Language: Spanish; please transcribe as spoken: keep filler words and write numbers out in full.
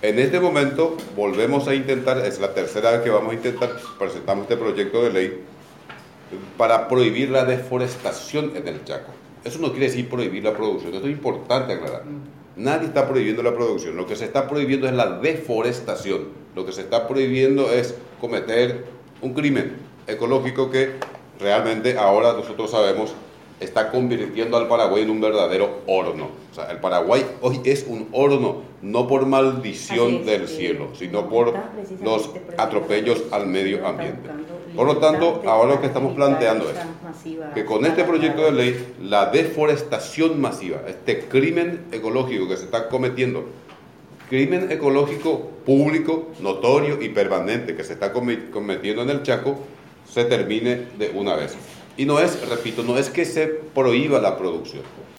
En este momento volvemos a intentar, es la tercera vez que vamos a intentar, presentamos este proyecto de ley para prohibir la deforestación en el Chaco. Eso no quiere decir prohibir la producción, esto es importante aclarar. Nadie está prohibiendo la producción, lo que se está prohibiendo es la deforestación. Lo que se está prohibiendo es cometer un crimen ecológico que realmente ahora nosotros sabemos está convirtiendo al Paraguay en un verdadero horno. O sea, el Paraguay hoy es un horno, no por maldición es, del eh, cielo, sino por los por atropellos al medio ambiente. Por lo tanto, ahora lo que estamos planteando es que con este proyecto de ley, la deforestación masiva, este crimen ecológico que se está cometiendo, crimen ecológico público, notorio y permanente que se está cometiendo en el Chaco, se termine de una vez. Y no es, repito, no es que se prohíba la producción,